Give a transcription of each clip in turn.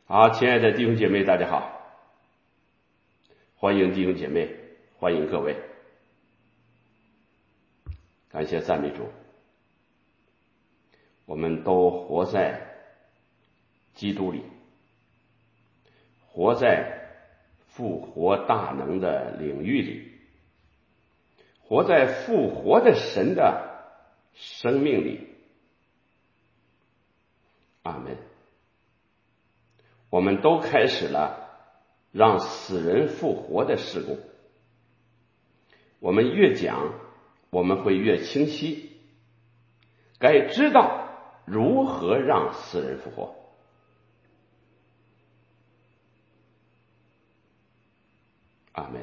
好，亲爱的弟兄姐妹，大家好，欢迎弟兄姐妹，欢迎各位，感谢赞美主。我们都活在基督里，活在复活大能的领域里，活在复活的神的生命里。阿们。我们都开始了让死人复活的事工。我们越讲，我们会越清晰，该知道如何让死人复活。阿们。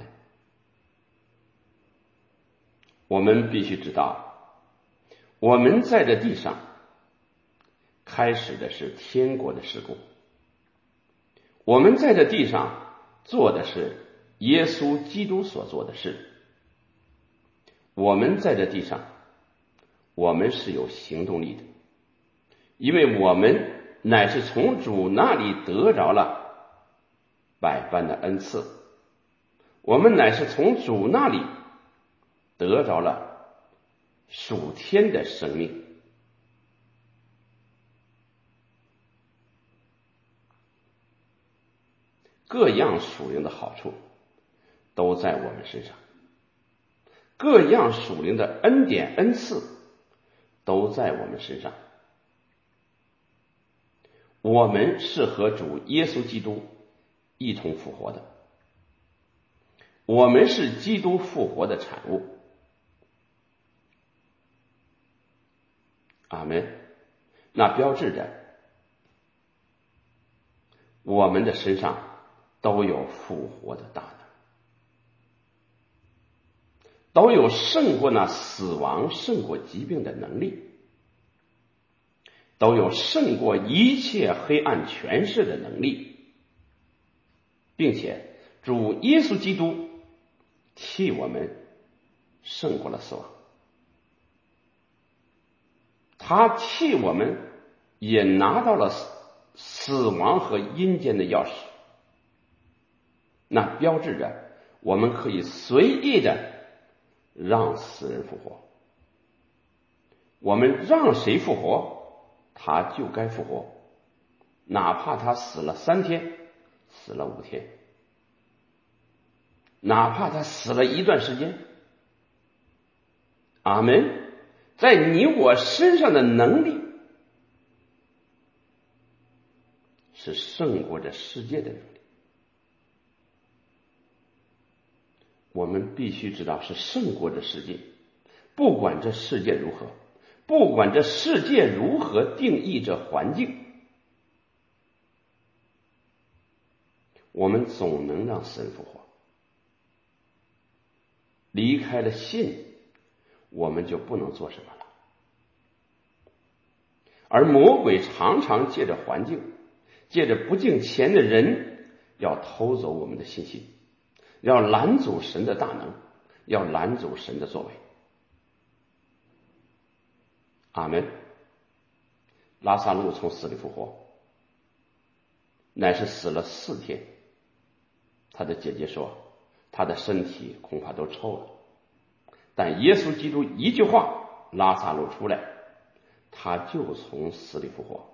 我们必须知道，我们在这地上开始的是天国的事工，我们在这地上做的是耶稣基督所做的事。我们在这地上，我们是有行动力的，因为我们乃是从主那里得着了百般的恩赐，我们乃是从主那里得着了属天的生命。各样属灵的好处都在我们身上，各样属灵的恩典恩赐都在我们身上。我们是和主耶稣基督一同复活的，我们是基督复活的产物。阿们。那标志着我们的身上都有复活的大能，都有胜过那死亡、胜过疾病的能力，都有胜过一切黑暗权势的能力，并且主耶稣基督替我们胜过了死亡，他替我们也拿到了死亡和阴间的钥匙。那标志着我们可以随意的让死人复活，我们让谁复活，他就该复活，哪怕他死了3天，死了5天，哪怕他死了一段时间。阿们。在你我身上的能力是胜过这世界的能力。我们必须知道是胜过这世界，不管这世界如何，不管这世界如何定义这环境，我们总能让死人复活。离开了信，我们就不能做什么了。而魔鬼常常借着环境，借着不敬虔的人，要偷走我们的信心，要拦阻神的大能，要拦阻神的作为。阿们。拉撒路从死里复活，乃是死了4天。他的姐姐说他的身体恐怕都臭了，但耶稣基督一句话，拉撒路出来，他就从死里复活。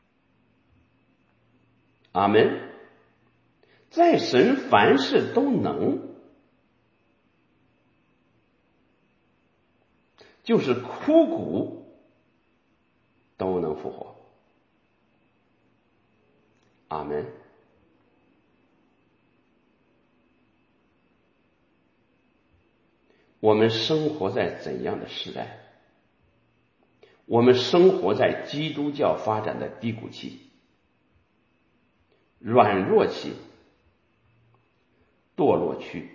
阿们。在神凡事都能，就是枯骨都能复活。阿们。我们生活在怎样的时代？我们生活在基督教发展的低谷期、软弱期、堕落期。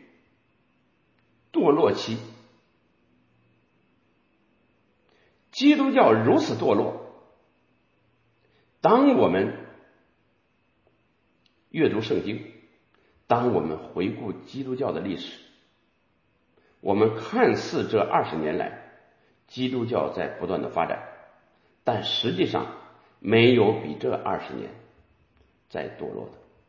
基督教如此堕落，当我们阅读圣经，当我们回顾基督教的历史，我们看似这20年来基督教在不断的发展，但实际上没有比这20年在堕落的，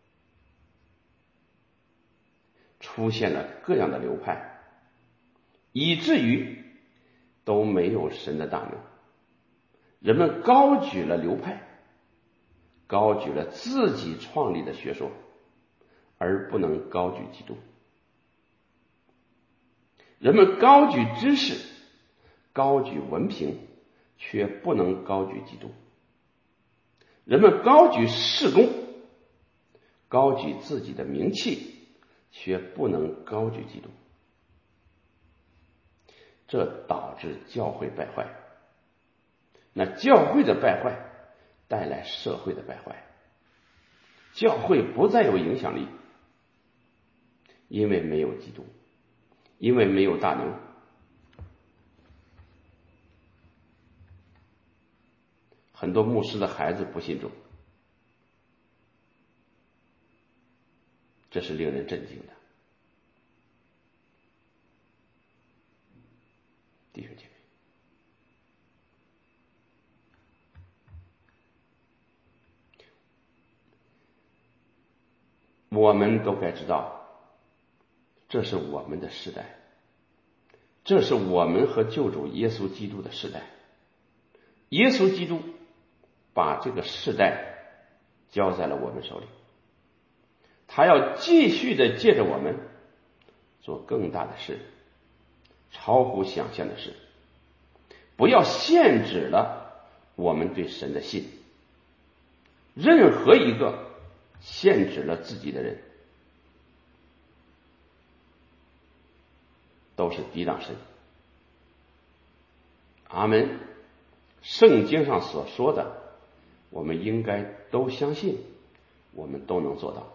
出现了各样的流派，以至于都没有神的大能。人们高举了流派，高举了自己创立的学说，而不能高举基督。人们高举知识，高举文凭，却不能高举基督。人们高举事功，高举自己的名气，却不能高举基督。这导致教会败坏。那教会的败坏带来社会的败坏，教会不再有影响力，因为没有基督，因为没有大能。很多牧师的孩子不信主，这是令人震惊的。弟兄姐妹，我们都该知道，这是我们的时代，这是我们和救主耶稣基督的时代。耶稣基督把这个世代交在了我们手里，他要继续的借着我们做更大的事，超乎想象的事。不要限制了我们对神的信。任何一个限制了自己的人，都是抵挡神。阿们。圣经上所说的，我们应该都相信，我们都能做到。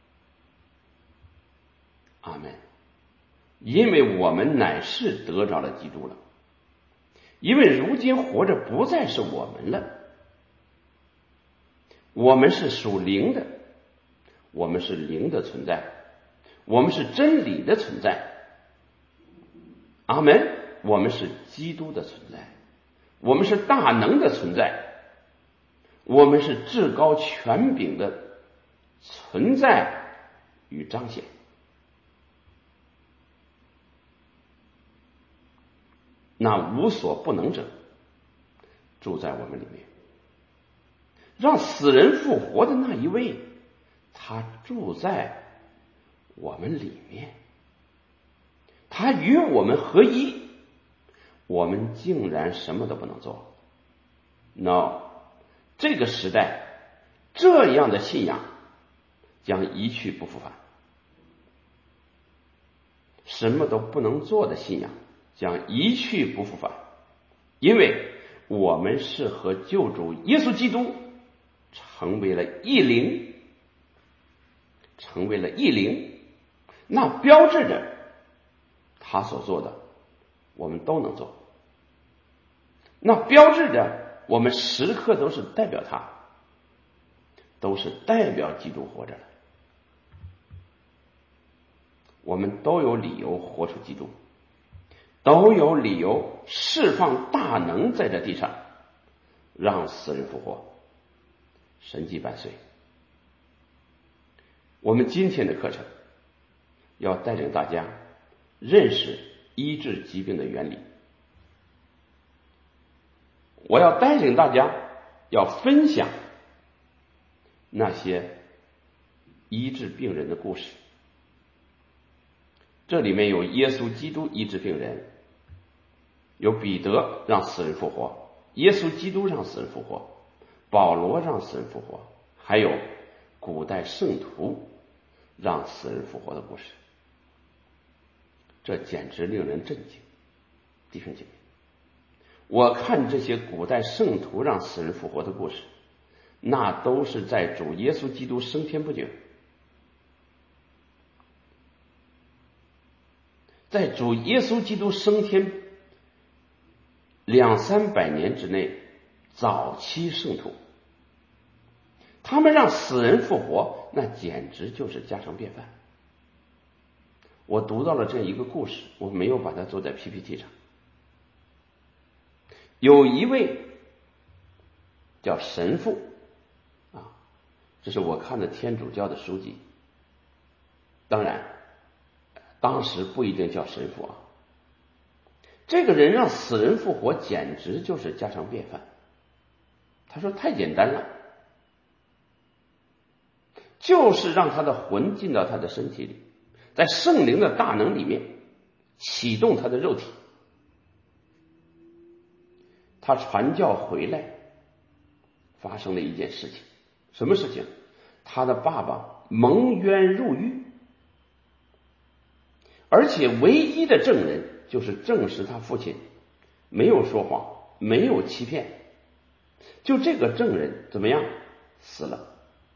阿们。因为我们乃是得着了基督了，因为如今活着不再是我们了，我们是属灵的，我们是灵的存在，我们是真理的存在。阿们。我们是基督的存在，我们是大能的存在，我们是至高权柄的存在与彰显。那无所不能者住在我们里面，让死人复活的那一位，他住在我们里面，他与我们合一，我们竟然什么都不能做。 No， 这个时代这样的信仰将一去不复返，什么都不能做的信仰将一去不复返，因为我们是和救主耶稣基督成为了一灵，成为了一灵，那标志着他所做的我们都能做，那标志着我们时刻都是代表他，都是代表基督活着的。我们都有理由活出基督，都有理由释放大能在这地上，让死人复活，神迹万岁。我们今天的课程要带领大家认识医治疾病的原理，我要带领大家要分享那些医治病人的故事。这里面有耶稣基督医治病人，有彼得让死人复活，耶稣基督让死人复活，保罗让死人复活，还有古代圣徒让死人复活的故事。这简直令人震惊。弟兄姐妹，我看这些古代圣徒让死人复活的故事，那都是在主耶稣基督升天不久，在主耶稣基督升天200-300年之内，早期圣徒他们让死人复活，那简直就是家常便饭。我读到了这一个故事，我没有把它做在 PPT 上。有一位叫神父这是我看的天主教的书籍，当然当时不一定叫神父啊。这个人让死人复活简直就是家常便饭。他说太简单了，就是让他的魂进到他的身体里，在圣灵的大能里面启动他的肉体。他传教回来发生了一件事情，什么事情？他的爸爸蒙冤入狱，而且唯一的证人就是证实他父亲没有说谎，没有欺骗。就这个证人怎么样？死了。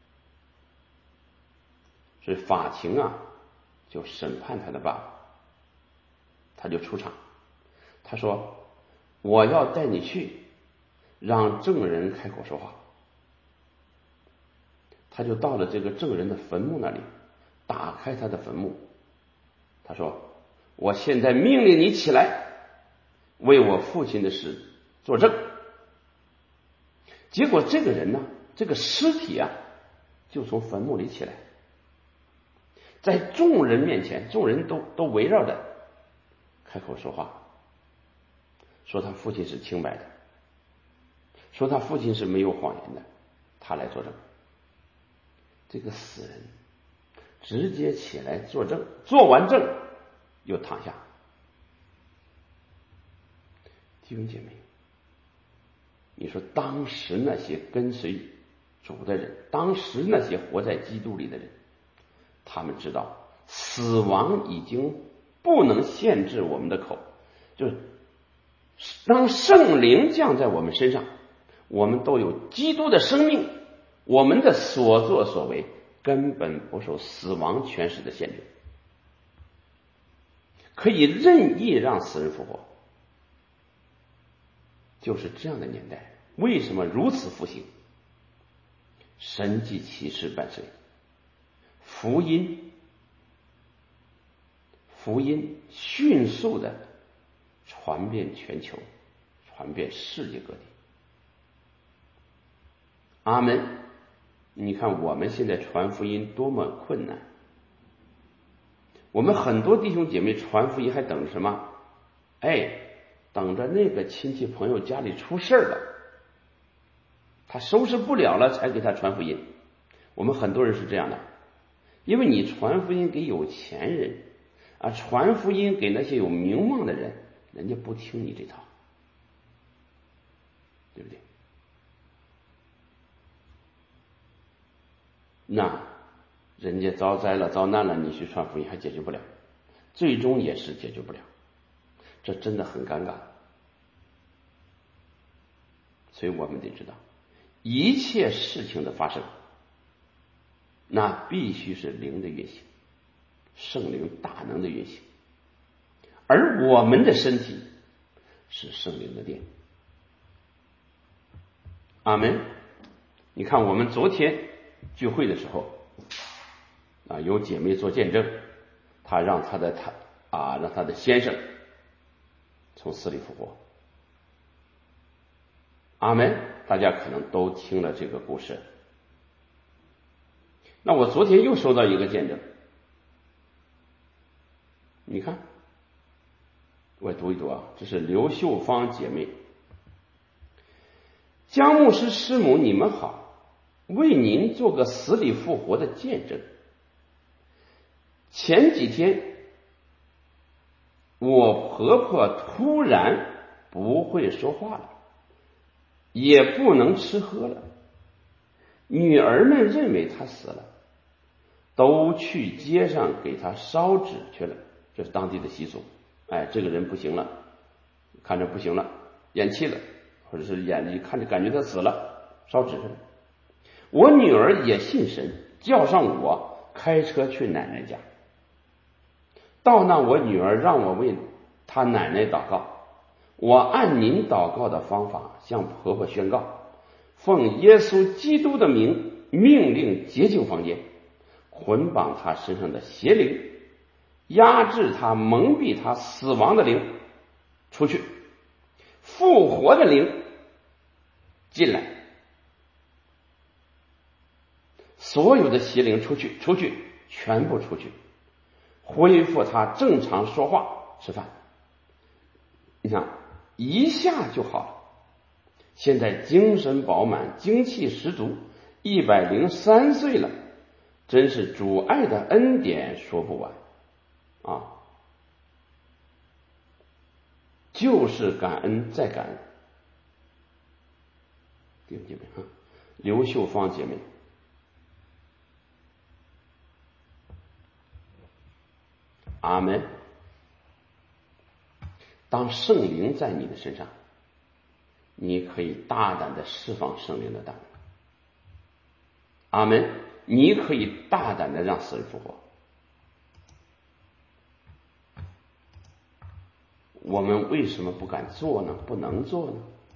所以法庭啊就审判他的爸爸，他就出场，他说我要带你去让证人开口说话。他就到了这个证人的坟墓那里，打开他的坟墓，他说我现在命令你起来为我父亲的事作证。结果这个人呢，这个尸体啊就从坟墓里起来，在众人面前，众人都围绕着开口说话，说他父亲是清白的，说他父亲是没有谎言的，他来作证。这个死人直接起来作证，做完证又躺下。弟兄姐妹，你说当时那些跟随主的人，当时那些活在基督里的人，他们知道死亡已经不能限制我们的口，就是当圣灵降在我们身上，我们都有基督的生命，我们的所作所为根本不受死亡权势的限制，可以任意让死人复活。就是这样的年代，为什么如此复兴？神迹奇事伴随，福音迅速的传遍全球，传遍世界各地。阿门。你看我们现在传福音多么困难，我们很多弟兄姐妹传福音还等着什么？等着那个亲戚朋友家里出事了，他收拾不了了才给他传福音。我们很多人是这样的，因为你传福音给有钱人啊，传福音给那些有名望的人，人家不听你这套，对不对？那人家遭灾了遭难了，你去传福音还解决不了，最终也是解决不了，这真的很尴尬。所以我们得知道，一切事情的发生，那必须是灵的运行，圣灵大能的运行，而我们的身体是圣灵的殿。阿们。你看我们昨天聚会的时候啊，有姐妹做见证，她让她的先生从死里复活。阿们。大家可能都听了这个故事。那我昨天又收到一个见证，你看我读一读啊，这是刘秀芳姐妹。江牧师师母你们好，为您做个死里复活的见证。前几天我婆婆突然不会说话了，也不能吃喝了，女儿们认为她死了，都去街上给她烧纸去了，这是当地的习俗。这个人不行了，看着不行了，咽气了，或者是眼里看着感觉他死了，烧纸去了。我女儿也信神，叫上我开车去奶奶家。到那我女儿让我为她奶奶祷告，我按您祷告的方法向婆婆宣告，奉耶稣基督的名命令洁净房间，捆绑她身上的邪灵，压制她蒙蔽她死亡的灵出去，复活的灵进来， 所有的邪灵出去，全部出去，恢复他正常说话吃饭。你想一下就好了，现在精神饱满，精气十足，103岁了，真是主爱的恩典说不完啊！就是感恩再感恩。弟兄姐妹啊，刘秀芳姐妹，阿门。当圣灵在你的身上，你可以大胆的释放圣灵的大能。阿门。你可以大胆的让死人复活。我们为什么不敢做呢？不能做呢？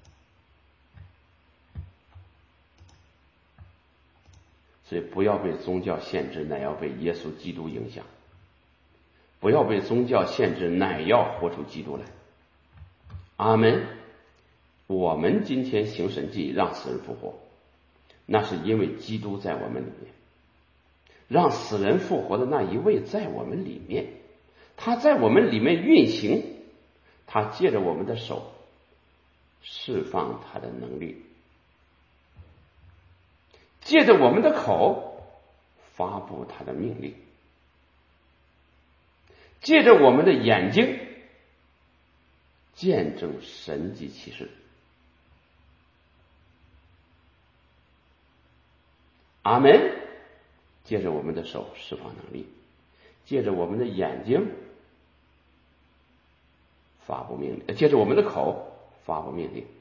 所以不要被宗教限制，乃要被耶稣基督影响。不要被宗教限制，乃要活出基督来。阿门。我们今天行神迹让死人复活，那是因为基督在我们里面。让死人复活的那一位在我们里面，他在我们里面运行，他借着我们的手释放他的能力，借着我们的口发布他的命令，借着我们的眼睛见证神迹奇事。阿门。借着我们的手释放能力，借着我们的眼睛发布命令，借着我们的口发布命令，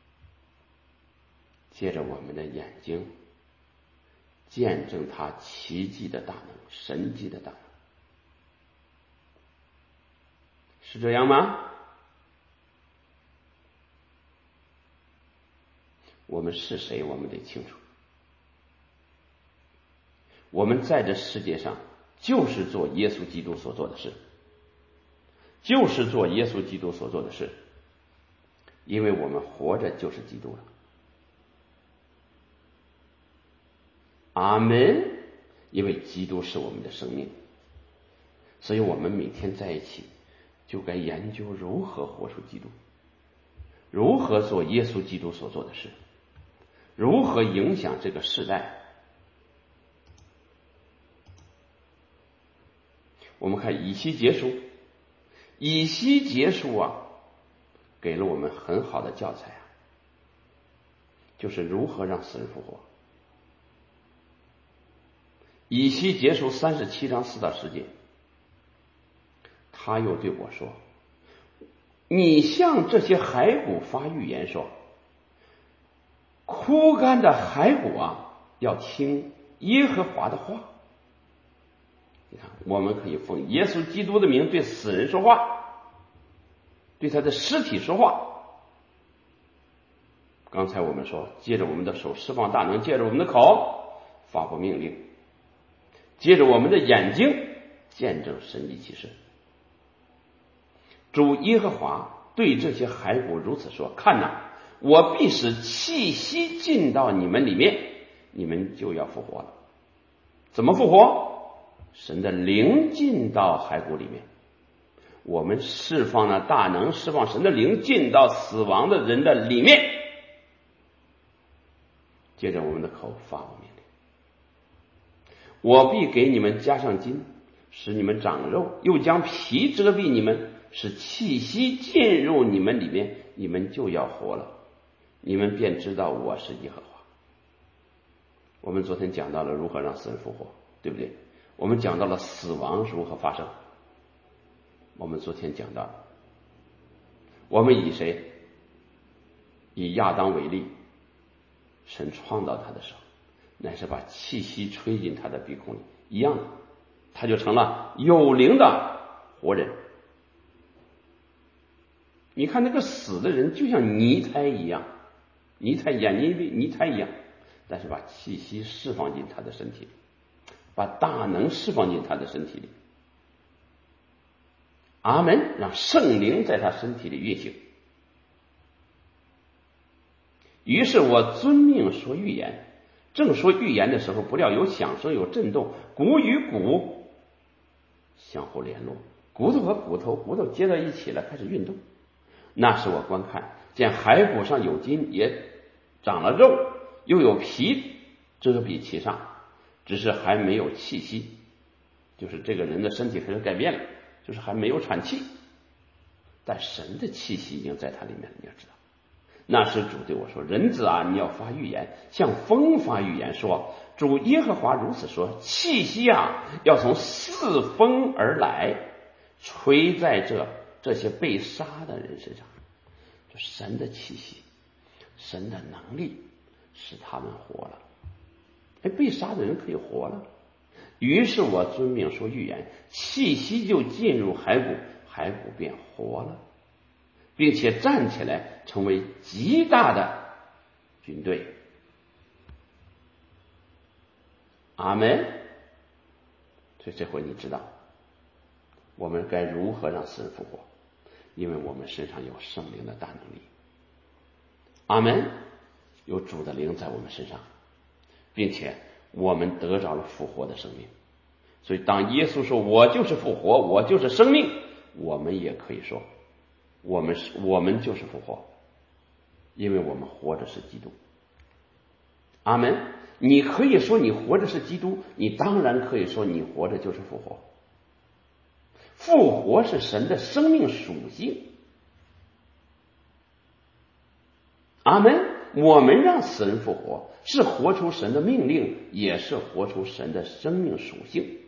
借着我们的眼睛见证他奇迹的大能，神迹的大能。是这样吗？我们是谁？我们得清楚。我们在这世界上就是做耶稣基督所做的事，就是做耶稣基督所做的事，因为我们活着就是基督了。阿门。因为基督是我们的生命，所以我们每天在一起就该研究如何活出基督，如何做耶稣基督所做的事，如何影响这个世代。我们看以西结书，以西结书啊，给了我们很好的教材啊，就是如何让死人复活。以西结书37章4到10节，他又对我说：你向这些骸骨发预言说，枯干的骸骨啊，要听耶和华的话。你看，我们可以奉耶稣基督的名对死人说话，对他的尸体说话。刚才我们说，借着我们的手释放大能，借着我们的口发布命令，借着我们的眼睛见证神迹奇事。主耶和华对这些骸骨如此说：看哪，我必使气息进到你们里面，你们就要复活了。怎么复活？神的灵进到骸骨里面，我们释放了大能，释放神的灵进到死亡的人的里面，接着我们的口发布命令。我必给你们加上筋，使你们长肉，又将皮遮蔽你们，使气息进入你们里面，你们就要活了，你们便知道我是耶和华。我们昨天讲到了如何让死人复活，对不对？我们讲到了死亡如何发生。我们昨天讲到，我们以谁？以亚当为例，神创造他的时候，乃是把气息吹进他的鼻孔里，一样的，他就成了有灵的活人。你看那个死的人就像泥胎一样，泥胎眼睛被泥胎一样，但是把气息释放进他的身体里，把大能释放进他的身体里。阿门。让圣灵在他身体里运行。于是我遵命说预言， 正说预言的时候，不料有响声，有震动，骨与骨相互联络，骨头和骨头接在一起了，开始运动。那时我观看，见骸骨上有筋，也长了肉，又有皮遮蔽其上，只是还没有气息，就是这个人的身体开始改变了，就是还没有喘气，但神的气息已经在他里面了。你要知道，那时主对我说，人子啊，你要发预言，向风发预言，说主耶和华如此说，气息啊要从四风而来，吹在这些被杀的人身上。就神的气息，神的能力使他们活了。被杀的人可以活了。于是我遵命说预言，气息就进入骸骨，骸骨便活了，并且站起来，成为极大的军队。阿门。所以这回你知道我们该如何让死人复活，因为我们身上有圣灵的大能力。阿门。有主的灵在我们身上，并且我们得着了复活的生命。所以当耶稣说我就是复活，我就是生命，我们也可以说我们就是复活，因为我们活着是基督。阿门。你可以说你活着是基督，你当然可以说你活着就是复活。复活是神的生命属性。阿门。我们让死人复活，是活出神的命令，也是活出神的生命属性。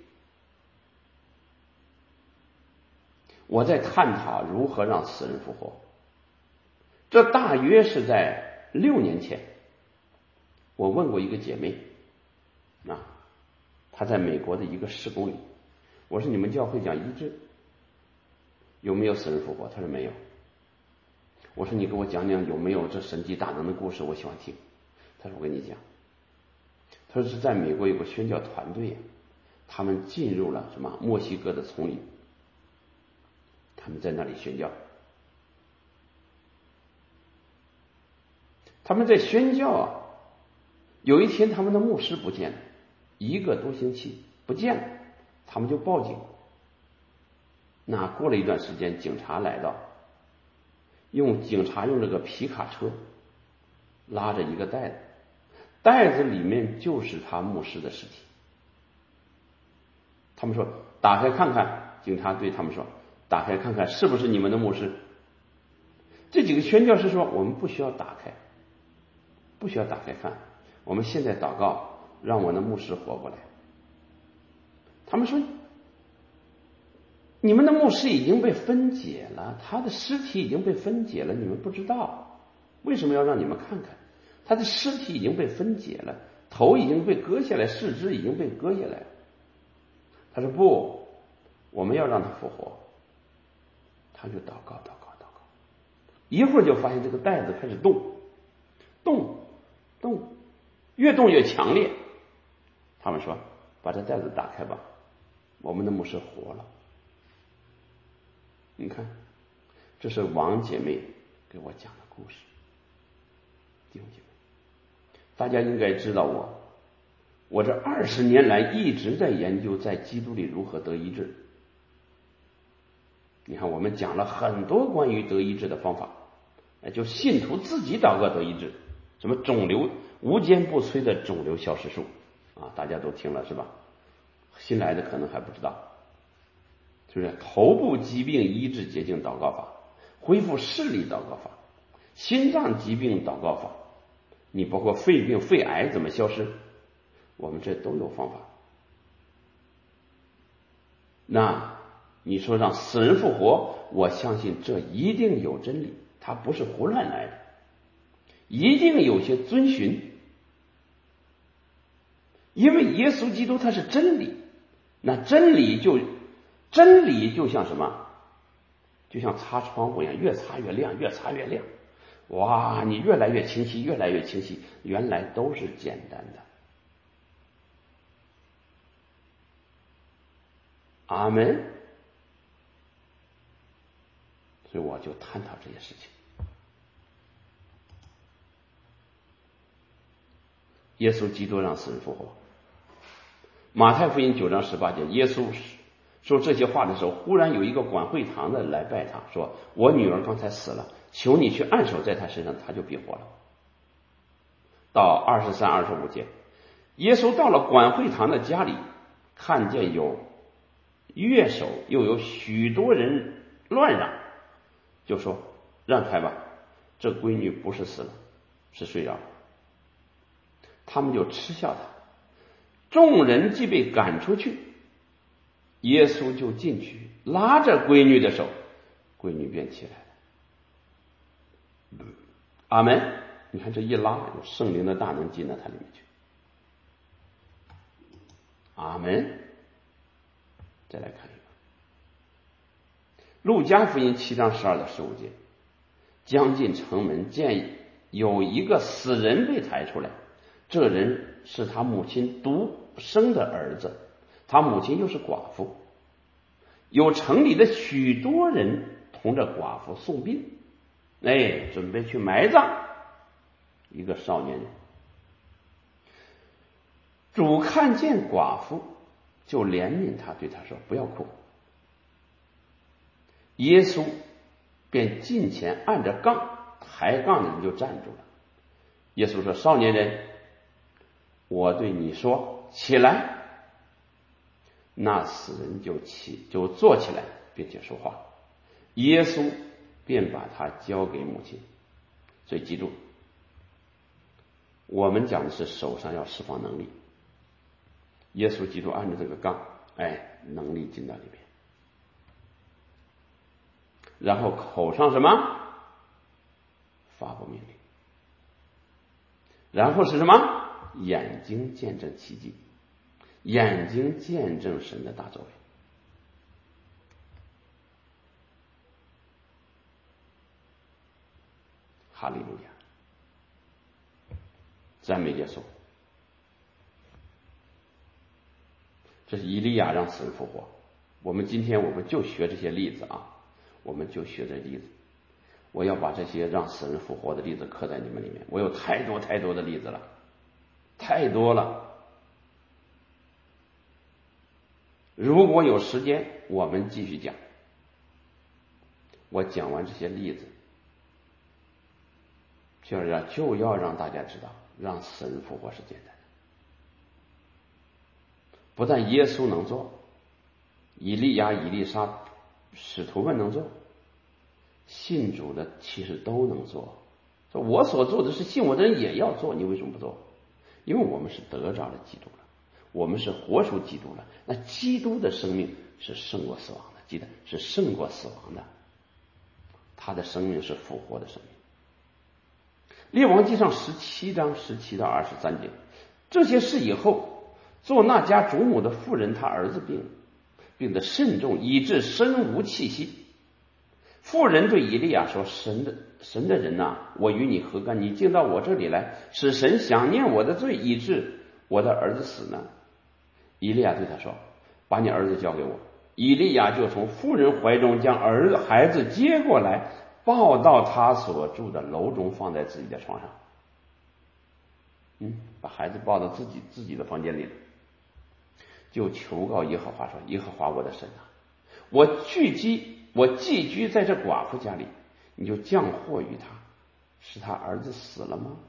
我在探讨如何让死人复活，这大约是在6年前。我问过一个姐妹她在美国的一个施工里，我说你们教会讲医治，有没有死人复活？她说没有。我说你给我讲讲有没有这神迹大能的故事，我喜欢听。她说我跟你讲，她说是在美国有个宣教团队，他们进入了墨西哥的丛林，他们在那里宣教。他们在宣教有一天他们的牧师不见了，1个多星期不见了，他们就报警。那过了一段时间，警察来到，警察用这个皮卡车拉着一个袋子，袋子里面就是他牧师的尸体。他们说打开看看，警察对他们说打开看看是不是你们的牧师。这几个宣教士说我们不需要打开，不需要打开看，我们现在祷告让我的牧师活过来。他们说你们的牧师已经被分解了，他的尸体已经被分解了，你们不知道，为什么要让你们看看？他的尸体已经被分解了，头已经被割下来，四肢已经被割下来。他说不，我们要让他复活。他就祷告，一会儿就发现这个袋子开始动，越动越强烈。他们说把这袋子打开吧，我们的牧师活了。你看，这是王姐妹给我讲的故事。弟兄姐妹，大家应该知道我这20年来一直在研究在基督里如何得医治。你看我们讲了很多关于得医治的方法，就信徒自己祷告得医治，什么肿瘤无坚不摧的肿瘤消失术大家都听了是吧？新来的可能还不知道，就是头部疾病医治捷径祷告法，恢复视力祷告法，心脏疾病祷告法，你包括肺病肺癌怎么消失，我们这都有方法。那你说让死人复活，我相信这一定有真理，它不是胡乱来的，一定有些遵循。因为耶稣基督他是真理，那真理就像什么？就像擦窗户一样，越擦越亮，越擦越亮。哇，你越来越清晰，越来越清晰，原来都是简单的。阿门。所以我就探讨这些事情。 耶稣基督让死人复活。马太福音9章18节，耶稣说这些话的时候，忽然有一个管会堂的来拜他，说我女儿刚才死了，求你去按手在她身上，她就必活了。到23、25节，耶稣到了管会堂的家里，看见有乐手，又有许多人乱嚷，就说让开吧，这闺女不是死了，是睡着了。他们就嗤笑他。众人既被赶出去，耶稣就进去拉着闺女的手，闺女便起来了。阿门。你看这一拉，有圣灵的大能进到他里面去。阿门。再来看一个路加福音7章12到15节，将近城门，见有一个死人被抬出来，这人是他母亲独生的儿子，他母亲又是寡妇，有城里的许多人同着寡妇送殡，准备去埋葬一个少年人。主看见寡妇，就怜悯他，对他说不要哭。耶稣便近前按着杠，抬杠的人就站住了。耶稣说少年人，我对你说起来。那死人就坐起来，并且说话。耶稣便把他交给母亲。所以记住，我们讲的是手上要释放能力，耶稣基督按着这个杠，能力进到里面，然后口上什么发布命令，然后是什么眼睛见证奇迹，眼睛见证神的大作为。哈利路亚，赞美耶稣。这是以利亚让死人复活。今天我们就学这些例子啊，我们就学这例子。我要把这些让死人复活的例子刻在你们里面。我有太多太多的例子了，太多了。如果有时间，我们继续讲。我讲完这些例子，就要让大家知道，让死人复活是简单的。不但耶稣能做，以利亚、以利沙、使徒们能做，信主的其实都能做。说我所做的是信我的人也要做，你为什么不做？因为我们是得着了基督了，我们是活出基督了。那基督的生命是胜过死亡的，记得是胜过死亡的，他的生命是复活的生命。列王记上17章17到23节，这些事以后，做那家主母的妇人，她儿子病得甚重，以致身无气息。妇人对以利亚说，神的人呐，我与你何干？你进到我这里来，使神想念我的罪，以致我的儿子死呢？以利亚对他说，把你儿子交给我。以利亚就从妇人怀中将孩子接过来，抱到他所住的楼中，放在自己的床上。把孩子抱到自己的房间里了，就求告耶和华说，耶和华我的神啊，我寄居在这寡妇家里，你就降祸于他，使他儿子死了吗？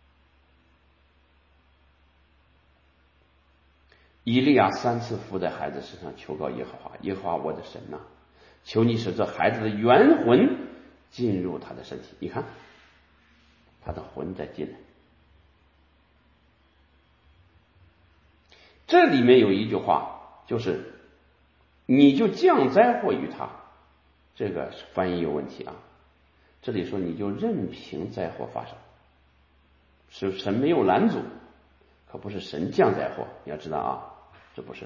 以利亚3次伏在孩子身上求告耶和华，耶和华我的神啊，求你使这孩子的元魂进入他的身体。你看他的魂在进来。这里面有一句话，就是你就降灾祸于他，这个翻译有问题啊。这里说你就任凭灾祸发生，是神没有拦阻，可不是神降灾祸，你要知道啊，这不是。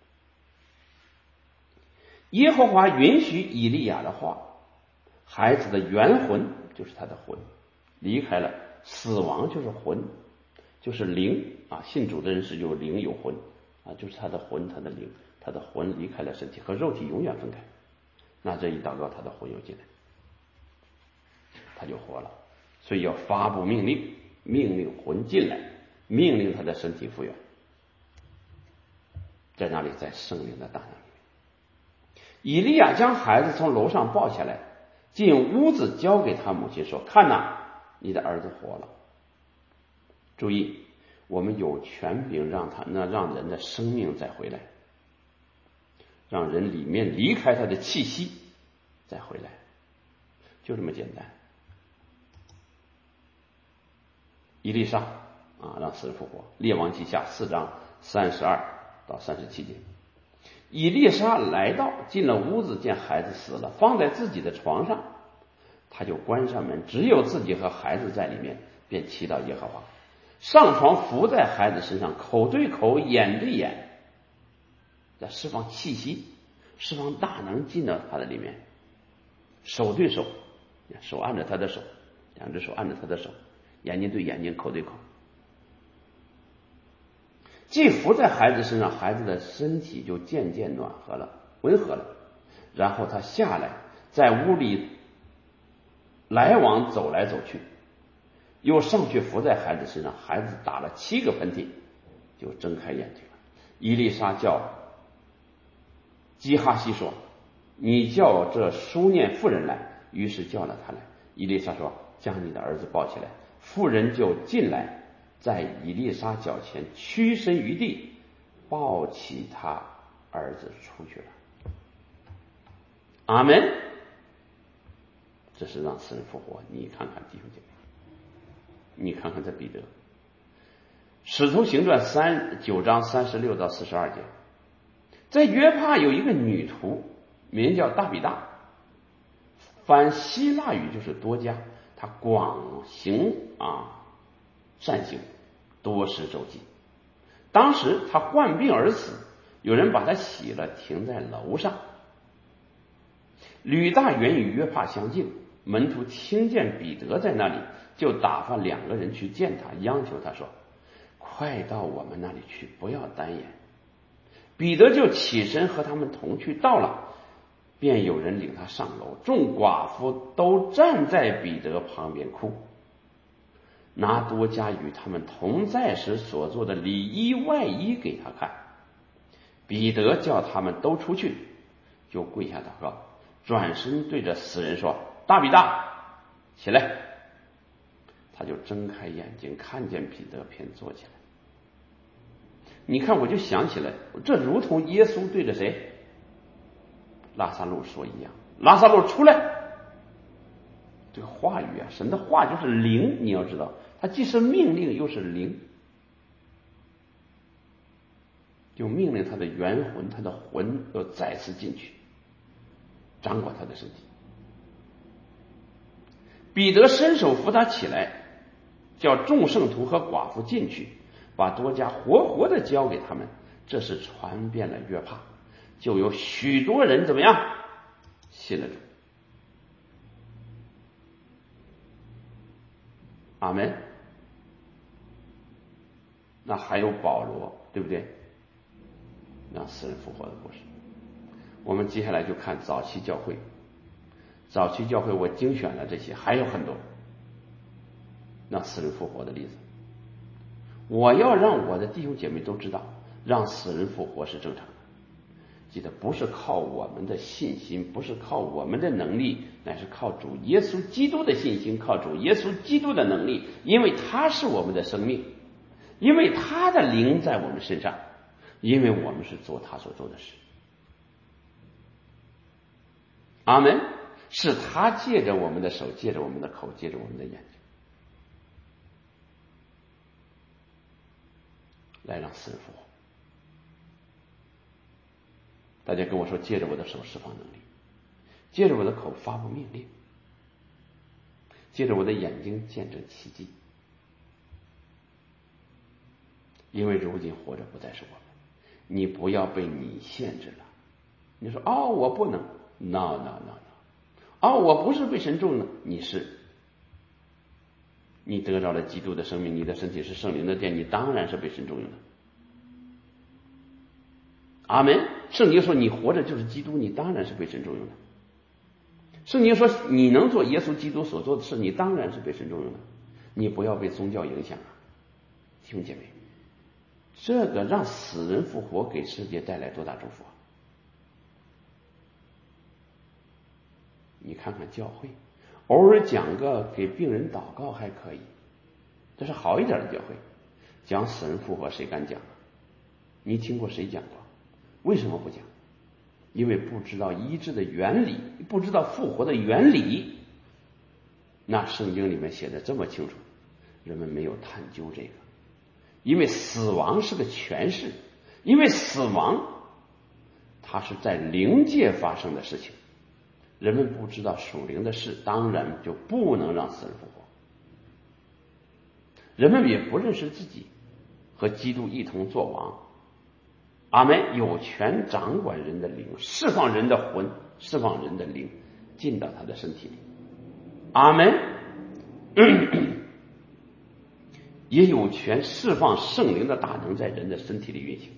耶和华允许以利亚的话，孩子的元魂就是他的魂离开了，死亡就是魂，就是灵啊，信主的人是有灵有魂啊，就是他的魂，他的灵，他的魂离开了身体，和肉体永远分开。那这一祷告，他的魂又进来，他就活了。所以要发布命令，命令魂进来， 命令他的身体复原。在哪里？在圣灵的大能里面。以利亚将孩子从楼上抱下来，进屋子交给他母亲说：看哪，你的儿子活了。注意，我们有权柄让人的生命再回来，让人里面离开他的气息再回来，就这么简单。以利沙让死人复活。列王记下4章32到37节。以利沙来到，进了屋子，见孩子死了，放在自己的床上，他就关上门，只有自己和孩子在里面，便祈祷耶和华，上床伏在孩子身上，口对口，眼对眼，在释放气息，释放大能进到他的里面，手对手，手按着他的手，两只手按着他的手，眼睛对眼睛，口对口。既伏在孩子身上，孩子的身体就渐渐暖和了，温和了。然后他下来，在屋里来往走来走去，又上去伏在孩子身上，孩子打了7个喷嚏，就睁开眼睛了。以利沙叫基哈西说：你叫这书念妇人来。于是叫了他来。以利沙说：将你的儿子抱起来。妇人就进来，在以利沙脚前屈身于地，抱起他儿子出去了。阿门。这是让死人复活。你看看弟兄姐妹，你看看这彼得，使徒行传9章36到42节，在约帕有一个女徒，名叫大比大，翻希腊语就是多加，她广行善行，多施周济。当时她患病而死，有人把她洗了，停在楼上。吕大原与约帕相近，门徒听见彼得在那里，就打发2个人去见他，央求他说：快到我们那里去，不要单言。彼得就起身和他们同去，到了，便有人领他上楼，众寡妇都站在彼得旁边哭，拿多加与他们同在时所做的里衣外衣给他看。彼得叫他们都出去，就跪下祷告，转身对着死人说：大比大，起来。他就睁开眼睛，看见彼得，便坐起来。你看，我就想起来，这如同耶稣对着谁？拉撒路说一样，拉撒路出来。这个话语神的话就是灵，你要知道，它既是命令又是灵，就命令他的元魂，他的魂要再次进去，掌管他的身体。彼得伸手扶他起来，叫众圣徒和寡妇进去，把多加活活的交给他们。这是传遍了约帕，就有许多人怎么样信了主。阿门。那还有保罗，对不对？让死人复活的故事。我们接下来就看早期教会。早期教会我精选了这些，还有很多让死人复活的例子。我要让我的弟兄姐妹都知道，让死人复活是正常的。记得不是靠我们的信心，不是靠我们的能力，乃是靠主耶稣基督的信心，靠主耶稣基督的能力，因为他是我们的生命，因为他的灵在我们身上，因为我们是做他所做的事。阿们。是他借着我们的手，借着我们的口，借着我们的眼睛，来让死人复活。大家跟我说，借着我的手释放能力，借着我的口发布命令，借着我的眼睛见证奇迹。因为如今活着不再是我们，你不要被你限制了。你说我不能 ，no， 我不是被神重的，你是，你得着了基督的生命，你的身体是圣灵的殿，你当然是被神重用的。阿门。圣经说你活着就是基督，你当然是被神重用的。圣经说你能做耶稣基督所做的事，你当然是被神重用的。你不要被宗教影响弟兄姐妹，这个让死人复活给世界带来多大祝福啊！你看看教会，偶尔讲个给病人祷告还可以，这是好一点的教会。讲死人复活谁敢讲啊？你听过谁讲过？为什么不讲？因为不知道医治的原理，不知道复活的原理。那圣经里面写的这么清楚，人们没有探究这个。因为死亡是个权势，因为死亡它是在灵界发生的事情，人们不知道属灵的事，当然就不能让死人复活。人们也不认识自己和基督一同作王。阿们，有权掌管人的灵，释放人的魂，释放人的灵进到他的身体里。阿们，也有权释放圣灵的大能在人的身体里运行，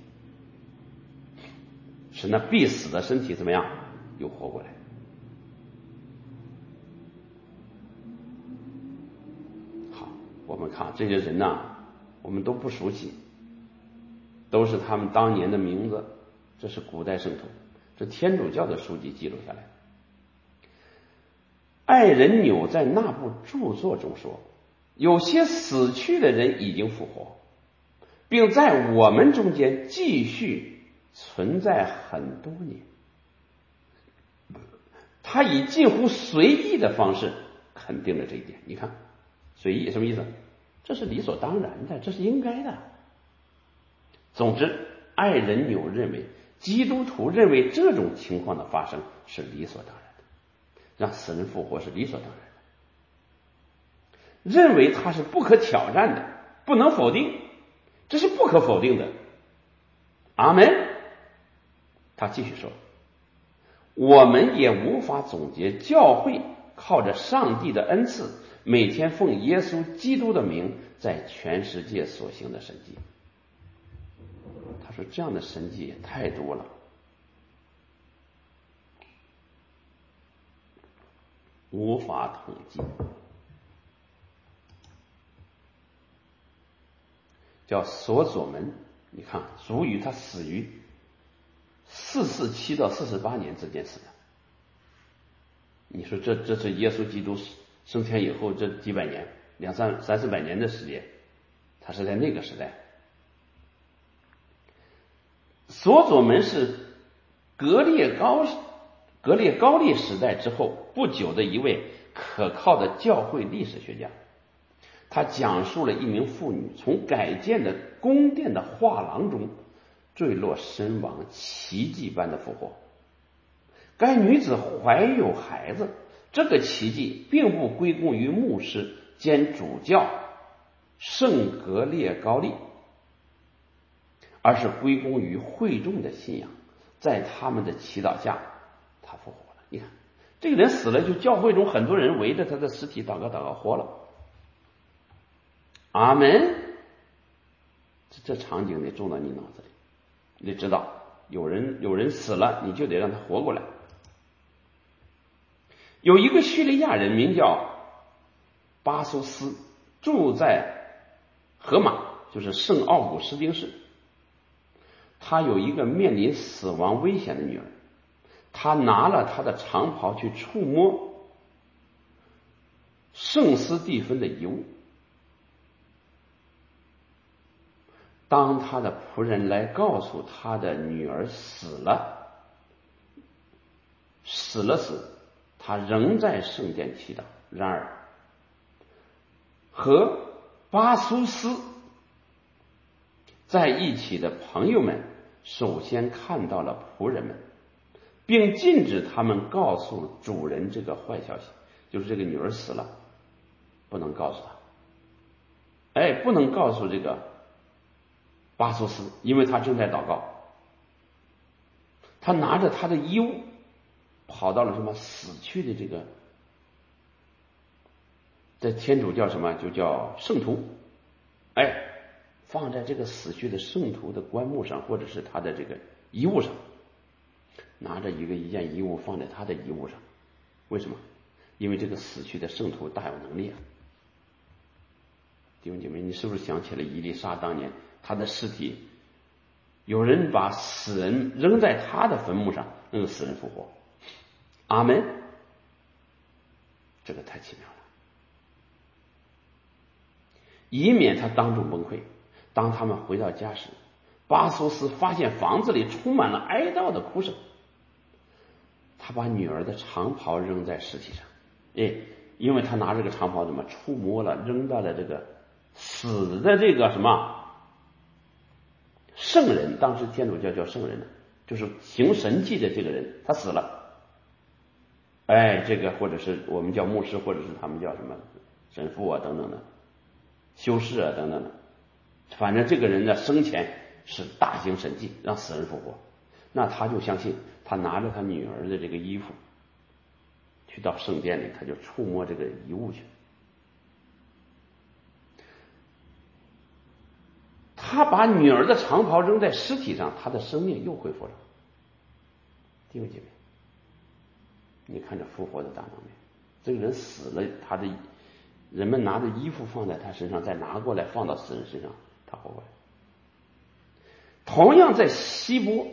使那必死的身体怎么样又活过来。好，我们看这些人呢，我们都不熟悉，都是他们当年的名字，这是古代圣徒，这天主教的书籍记录下来。艾仁纽在那部著作中说，有些死去的人已经复活，并在我们中间继续存在很多年。他以近乎随意的方式肯定了这一点。你看，随意什么意思？这是理所当然的，这是应该的。总之，艾仁纽认为，基督徒认为这种情况的发生是理所当然的，让死人复活是理所当然的，认为它是不可挑战的，不能否定，这是不可否定的。阿们。他继续说，我们也无法总结教会靠着上帝的恩赐，每天奉耶稣基督的名在全世界所行的神迹。他说这样的神迹也太多了，无法统计。叫索佐门，你看主语他死于447到48年之间死的。你说这是耶稣基督升天以后这几百年300、400年的时间，他是在那个时代。索佐门是格列高利时代之后不久的一位可靠的教会历史学家，他讲述了一名妇女从改建的宫殿的画廊中坠落身亡，奇迹般的复活。该女子怀有孩子，这个奇迹并不归功于牧师兼主教圣格列高利，而是归功于会众的信仰，在他们的祈祷下他复活了。你看这个人死了，就教会中很多人围着他的尸体祷告活了。阿门。这场景得种到你脑子里，你得知道有人死了，你就得让他活过来。有一个叙利亚人名叫巴苏斯，住在荷马，就是圣奥古斯丁市。他有一个面临死亡危险的女儿，他拿了他的长袍去触摸圣斯蒂芬的遗物。当他的仆人来告诉他的女儿死了，他仍在圣殿祈祷。然而和巴苏斯在一起的朋友们首先看到了仆人们，并禁止他们告诉主人这个坏消息，就是这个女儿死了，不能告诉他，不能告诉这个巴苏斯，因为他正在祷告。他拿着他的衣物跑到了什么死去的这个，在天主叫什么，就叫圣徒，放在这个死去的圣徒的棺木上，或者是他的这个遗物上，拿着一件衣物放在他的遗物上。为什么？因为这个死去的圣徒大有能力啊。 弟兄姐妹，你是不是想起了以利沙当年他的尸体，有人把死人扔在他的坟墓上，那个死人复活？阿门。这个太奇妙了，以免他当众崩溃。当他们回到家时，巴苏斯发现房子里充满了哀悼的哭声。他把女儿的长袍扔在尸体上，因为他拿这个长袍怎么触摸了，扔到了这个死的这个什么圣人，当时天主教叫圣人呢，就是行神迹的这个人，他死了。这个或者是我们叫牧师，或者是他们叫什么神父啊等等的，修士啊等等的，反正这个人的生前是大行神迹，让死人复活。那他就相信，他拿着他女儿的这个衣服去到圣殿里，他就触摸这个遗物去。他把女儿的长袍扔在尸体上，他的生命又恢复了。弟兄姐妹，你看这复活的大能没？这个人死了，他的人们拿着衣服放在他身上，再拿过来放到死人身上，他活过来。同样在希波，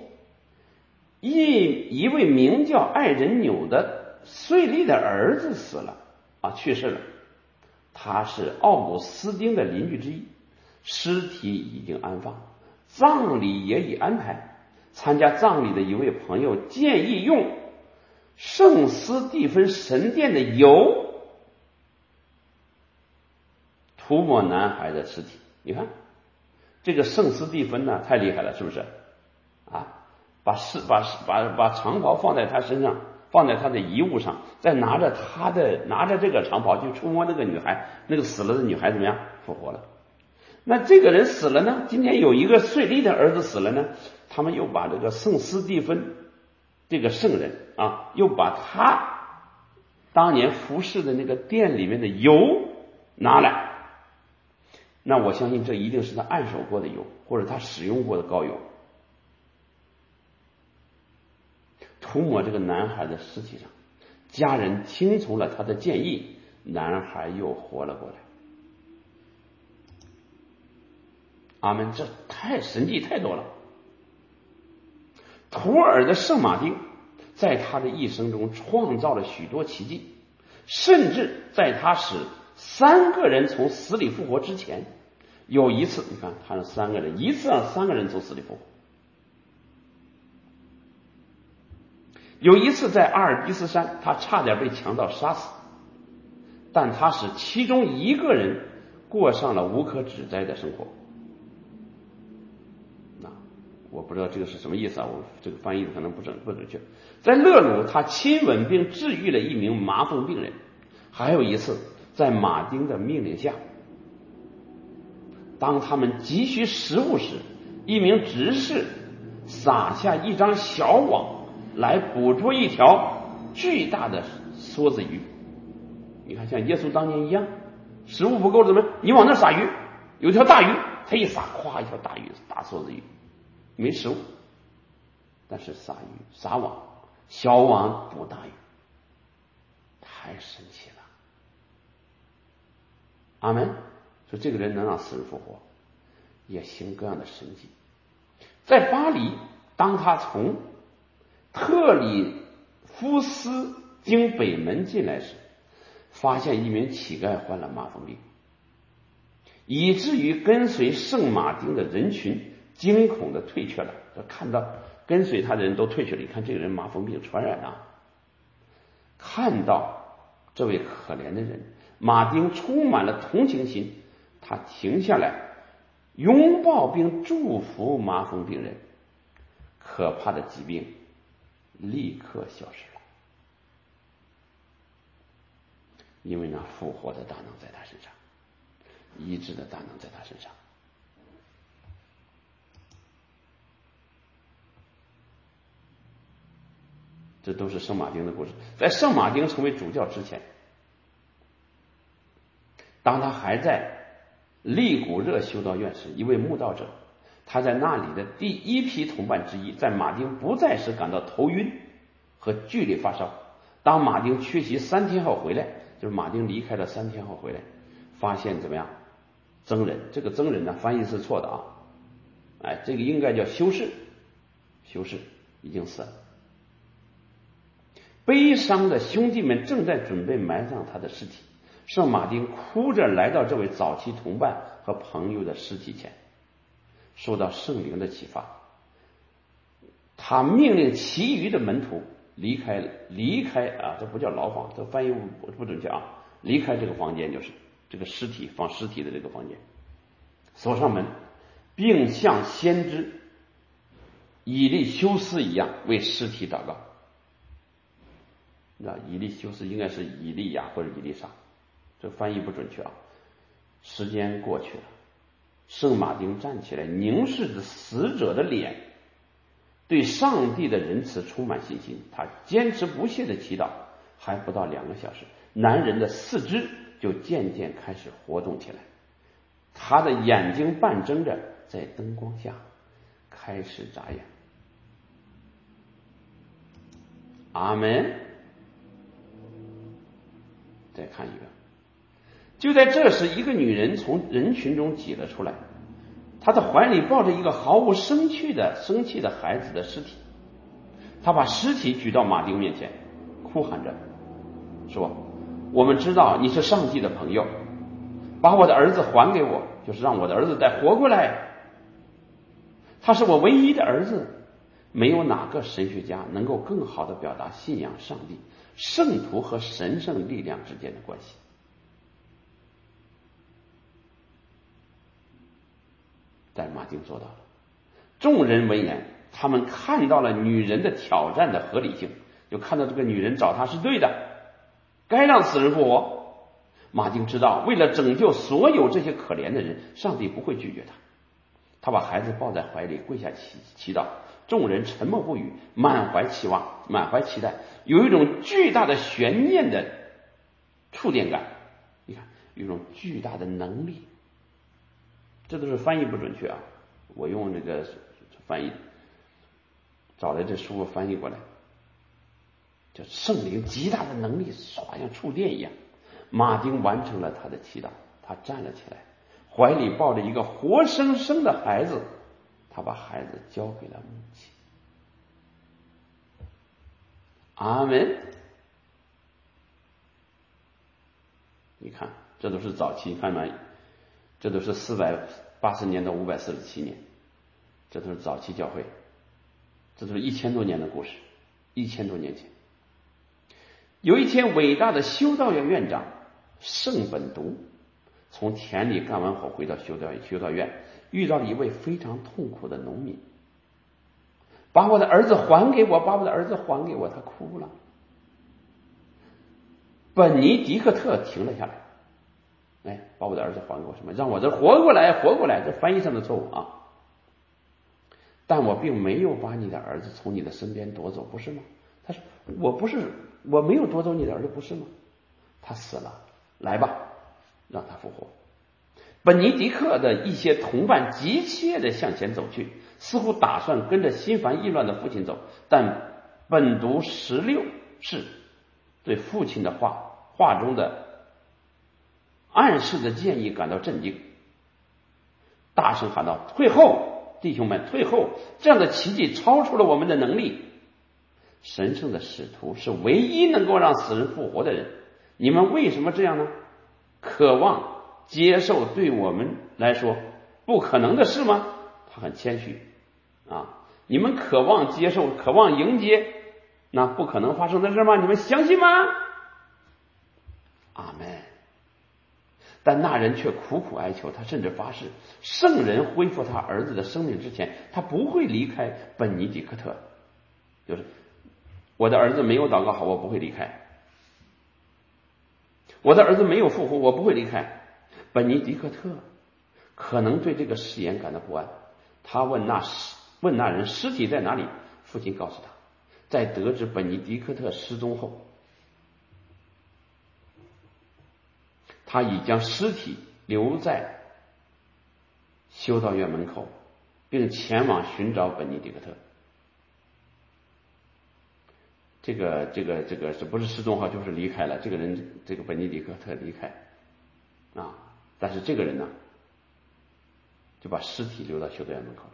一位名叫爱人纽的税吏的儿子死了去世了。他是奥古斯丁的邻居之一，尸体已经安放，葬礼也已安排。参加葬礼的一位朋友建议用圣斯蒂芬神殿的油涂抹男孩的尸体。你看这个圣斯蒂芬呢，太厉害了，是不是把长袍放在他身上，放在他的遗物上，再拿着这个长袍去触摸那个女孩，那个死了的女孩怎么样？复活了。那这个人死了呢，今天有一个税吏的儿子死了呢，他们又把这个圣斯蒂芬这个圣人又把他当年服侍的那个殿里面的油拿来。那我相信这一定是他按手过的油，或者他使用过的膏油，涂抹这个男孩的尸体上。家人听从了他的建议，男孩又活了过来。阿门，这太神迹太多了。图尔的圣马丁在他的一生中创造了许多奇迹，甚至在他使3个人从死里复活之前，有一次你看他让3个人，一次让3个人从死里复活。有一次在阿尔卑斯山，他差点被强盗杀死，但他使其中1个人过上了无可指摘的生活。我不知道这个是什么意思我这个翻译的可能不准确。在勒鲁，他亲吻并治愈了一名麻风病人。还有一次，在马丁的命令下，当他们急需食物时，一名执事撒下一张小网来捕捉一条巨大的梭子鱼。你看，像耶稣当年一样，食物不够怎么？你往那撒鱼，有条大鱼，他一撒，咵，一条大鱼，大梭子鱼。没食物，但是撒鱼撒网，小网捕大鱼，太神奇了。阿门。说这个人能让死人复活，也行各样的神迹。在巴黎，当他从特里夫斯经北门进来时，发现一名乞丐患了麻风病，以至于跟随圣马丁的人群惊恐的退却了。看到跟随他的人都退却了，你看这个人麻风病传染了。看到这位可怜的人，马丁充满了同情心，他停下来拥抱并祝福麻风病人，可怕的疾病立刻消失了，因为那复活的大能在他身上，医治的大能在他身上。这都是圣马丁的故事。在圣马丁成为主教之前，当他还在利古热修道院时，一位慕道者，他在那里的第1批同伴之一，在马丁不在时感到头晕和剧烈发烧。当马丁缺席3天后回来，就是马丁离开了3天后回来，发现怎么样？ 僧人，这个僧人呢翻译是错的啊，这个应该叫修士，修士已经死了。悲伤的兄弟们正在准备埋葬他的尸体，圣马丁哭着来到这位早期同伴和朋友的尸体前，受到圣灵的启发，他命令其余的门徒离开啊，这不叫牢房，这翻译不准确啊，离开这个房间，就是这个尸体放尸体的这个房间，锁上门，并像先知以利修斯一样为尸体祷告。以利修斯应该是以利亚或者以利沙，这翻译不准确啊。时间过去了，圣马丁站起来，凝视着死者的脸，对上帝的仁慈充满信心。他坚持不懈的祈祷，还不到2个小时，男人的四肢就渐渐开始活动起来，他的眼睛半睁着，在灯光下开始眨眼。阿门。再看一个，就在这时，一个女人从人群中挤了出来，她的怀里抱着一个毫无生气的孩子的尸体。她把尸体举到马丁面前，哭喊着说：我们知道你是上帝的朋友，把我的儿子还给我，就是让我的儿子再活过来。他是我唯一的儿子，没有哪个神学家能够更好的表达信仰上帝、圣徒和神圣力量之间的关系。但马丁做到了。众人闻言，他们看到了女人的挑战的合理性，就看到这个女人找他是对的，该让死人复活。马丁知道，为了拯救所有这些可怜的人，上帝不会拒绝他。他把孩子抱在怀里，跪下祈祷。众人沉默不语，满怀期望，满怀期待，有一种巨大的悬念的触电感。你看，有一种巨大的能力。这都是翻译不准确啊，我用这个翻译找来这书翻译过来，叫圣灵极大的能力，唰像触电一样。马丁完成了他的祈祷，他站了起来，怀里抱着一个活生生的孩子，他把孩子交给了母亲。阿门。你看，这都是早期，看没？这都是480年到547年，这都是早期教会，这都是1000多年的故事，1000多年前。有一天，伟大的修道院院长圣本笃从田里干完活回到修道院，遇到了一位非常痛苦的农民。把我的儿子还给我，把我的儿子还给我，他哭了。本尼迪克特停了下来，把我的儿子还给我什么？让我这活过来，活过来，这翻译上的错误啊。但我并没有把你的儿子从你的身边夺走，不是吗？他说我没有夺走你的儿子，不是吗？他死了，来吧，让他复活。本尼迪克的一些同伴急切地向前走去，似乎打算跟着心烦意乱的父亲走，但本笃16世对父亲的话中的暗示的建议感到震惊，大声喊道：退后，弟兄们，退后！这样的奇迹超出了我们的能力。神圣的使徒是唯一能够让死人复活的人，你们为什么这样呢？渴望接受对我们来说不可能的事吗？他很谦虚啊，你们渴望接受，渴望迎接那不可能发生的事吗？你们相信吗？阿门。但那人却苦苦哀求，他甚至发誓，圣人恢复他儿子的生命之前，他不会离开本尼迪克特。就是我的儿子没有祷告好，我不会离开。我的儿子没有复活，我不会离开。本尼迪克特可能对这个誓言感到不安，他问那人尸体在哪里？父亲告诉他，在得知本尼迪克特失踪后，他已将尸体留在修道院门口，并前往寻找本尼迪克特。这个是不是失踪号就是离开了？这个人，这个本尼迪克特离开啊，但是这个人呢， 就把尸体留到修道院门口了。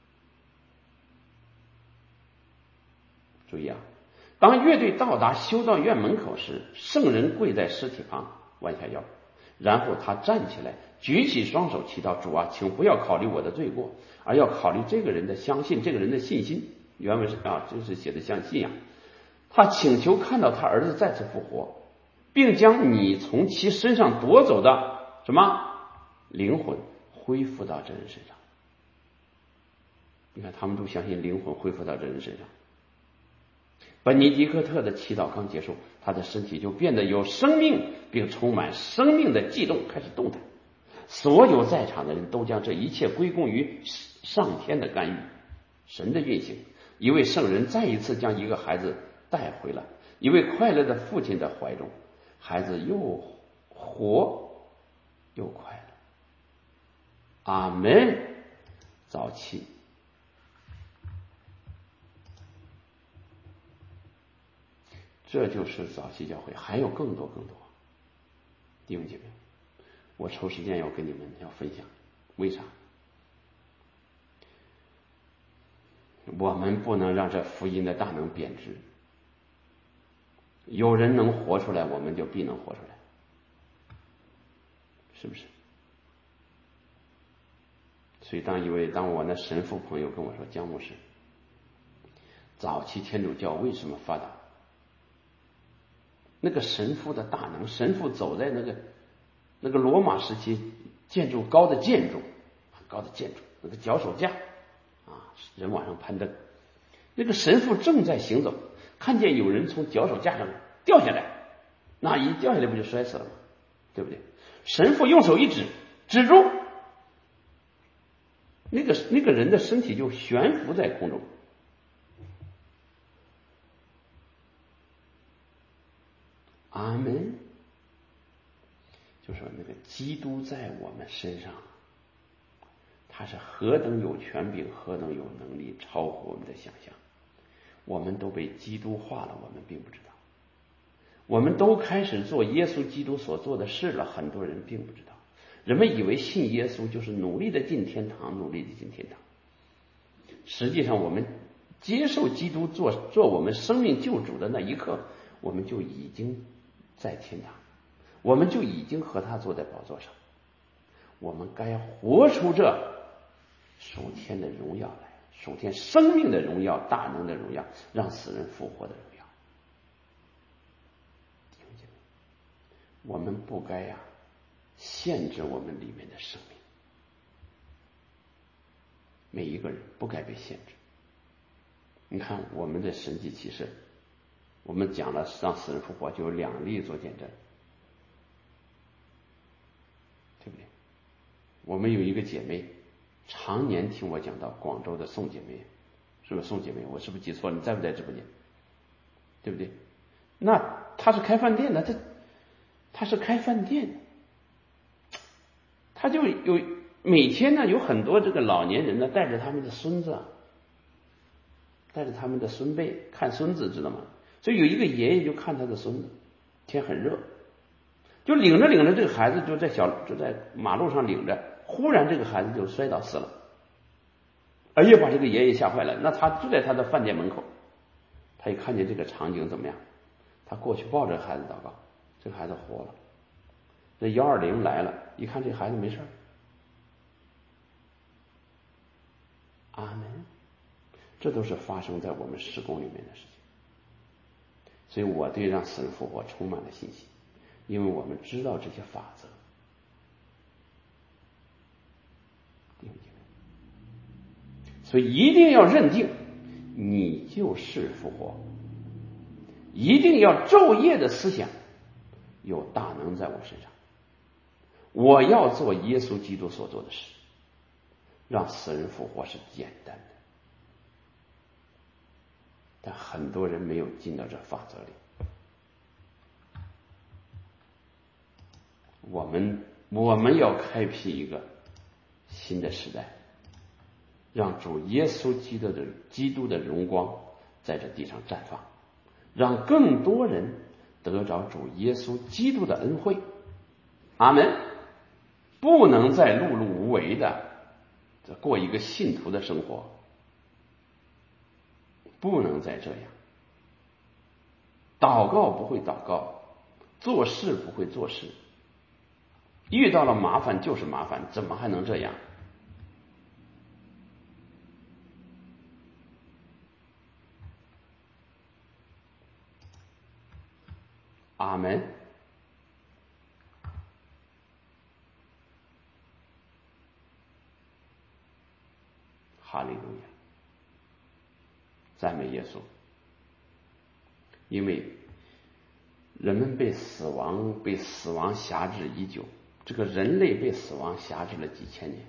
注意啊，当乐队到达修道院门口时，圣人跪在尸体旁，弯下腰，然后他站起来，举起双手祈祷：主啊，请不要考虑我的罪过，而要考虑这个人的相信，这个人的信心。原文是这是写的像信仰。他请求看到他儿子再次复活，并将你从其身上夺走的什么灵魂恢复到这人身上。你看，他们都相信灵魂恢复到这人身上。本尼迪克特的祈祷刚结束，他的身体就变得有生命，并充满生命的悸动，开始动弹。所有在场的人都将这一切归功于上天的干预，神的运行。一位圣人再一次将一个孩子带回了一位快乐的父亲的怀中，孩子又活又快乐。阿门。早期这就是早期教会，还有更多弟兄姐妹，我抽时间要跟你们要分享。为啥？我们不能让这福音的大能贬值。有人能活出来，我们就必能活出来，是不是？所以当我那神父朋友跟我说，江牧师，早期天主教为什么发达？那个神父的大能，神父走在那个罗马时期建筑高的建筑，很高的建筑，那个脚手架啊，人往上攀登，那个神父正在行走，看见有人从脚手架上掉下来，那一掉下来不就摔死了吗？对不对？神父用手一指，止住，那个人的身体就悬浮在空中。阿门。就说那个基督在我们身上，他是何等有权柄，何等有能力，超乎我们的想象。我们都被基督化了，我们并不知道。我们都开始做耶稣基督所做的事了，很多人并不知道。人们以为信耶稣就是努力的进天堂，努力的进天堂。实际上我们接受基督做我们生命救主的那一刻，我们就已经在天堂，我们就已经和他坐在宝座上。我们该活出这属天的荣耀来，属天生命的荣耀，大能的荣耀，让死人复活的荣耀。我们不该限制我们里面的生命，每一个人不该被限制。你看我们的神迹奇事，我们讲了让死人复活，就有2例做见证，对不对？我们有一个姐妹常年听我讲到，广州的宋姐妹，是不是宋姐妹？我是不是记错了？你在不在直播间？对不对？那她是开饭店的，她是开饭店的，她就有每天呢有很多这个老年人呢带着他们的孙子，带着他们的孙辈看孙子，知道吗？所以有一个爷爷就看他的孙子，天很热，就领着这个孩子就在马路上领着，忽然这个孩子就摔倒死了。哎呀，把这个爷爷吓坏了。那他就在他的饭店门口，他一看见这个场景怎么样？他过去抱着孩子祷告，这个孩子活了。这120来了，一看这孩子没事。阿门。这都是发生在我们事工里面的事情。所以我对让死人复活充满了信心，因为我们知道这些法则。所以一定要认定你就是复活，一定要昼夜的思想有大能在我身上，我要做耶稣基督所做的事。让死人复活是简单的，但很多人没有进到这法则里。我们要开辟一个新的时代，让主耶稣基督的荣光在这地上绽放，让更多人得着主耶稣基督的恩惠。阿门。不能再碌碌无为的过一个信徒的生活，不能再这样。祷告不会祷告，做事不会做事，遇到了麻烦就是麻烦，怎么还能这样？阿门。哈利路亚，赞美耶稣。因为人们被死亡辖制已久，这个人类被死亡辖制了几千年，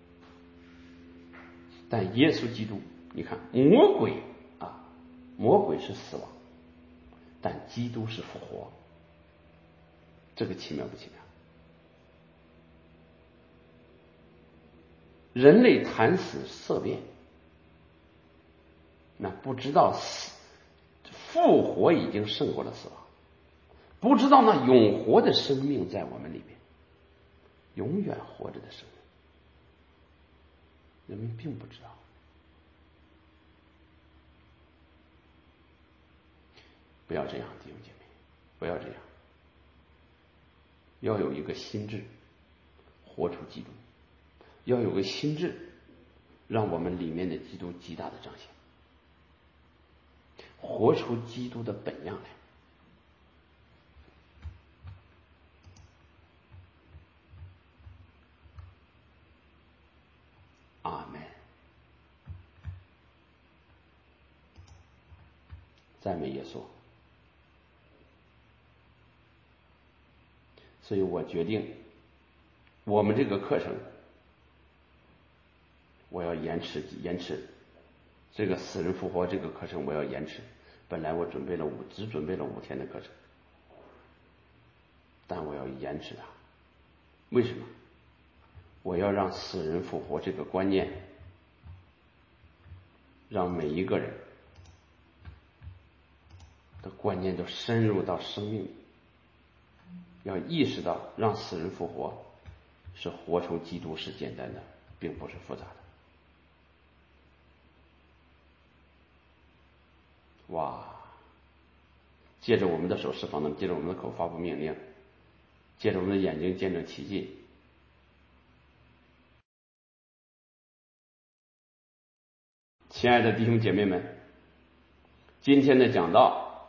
但耶稣基督，你看魔鬼是死亡，但基督是复活，这个奇妙不奇妙？人类谈死色变，那不知道复活已经胜过了死亡，不知道那永活的生命在我们里面，永远活着的生命，人们并不知道。不要这样，弟兄姐妹，不要这样，要有一个心智，活出基督，要有个心智，让我们里面的基督极大的彰显，活出基督的本样来。阿门。赞美耶稣。所以我决定，我们这个课程，我要延迟这个死人复活这个课程，我要延迟。本来我只准备了5天的课程，但我要延迟它。为什么？我要让死人复活这个观念，让每一个人的观念都深入到生命里，要意识到让死人复活是活出基督，是简单的，并不是复杂的。哇！借着我们的手释放能，借着我们的口发布命令，借着我们的眼睛见证奇迹。亲爱的弟兄姐妹们，今天的讲道，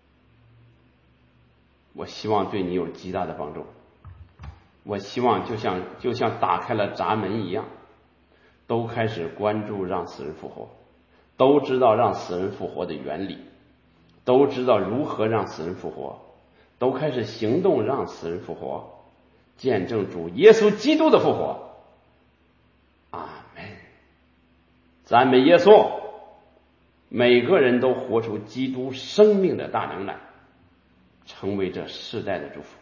我希望对你有极大的帮助。我希望就像打开了闸门一样，都开始关注让死人复活，都知道让死人复活的原理，都知道如何让死人复活，都开始行动让死人复活，见证主耶稣基督的复活。阿门。赞美耶稣。每个人都活出基督生命的大能来，成为这世代的祝福。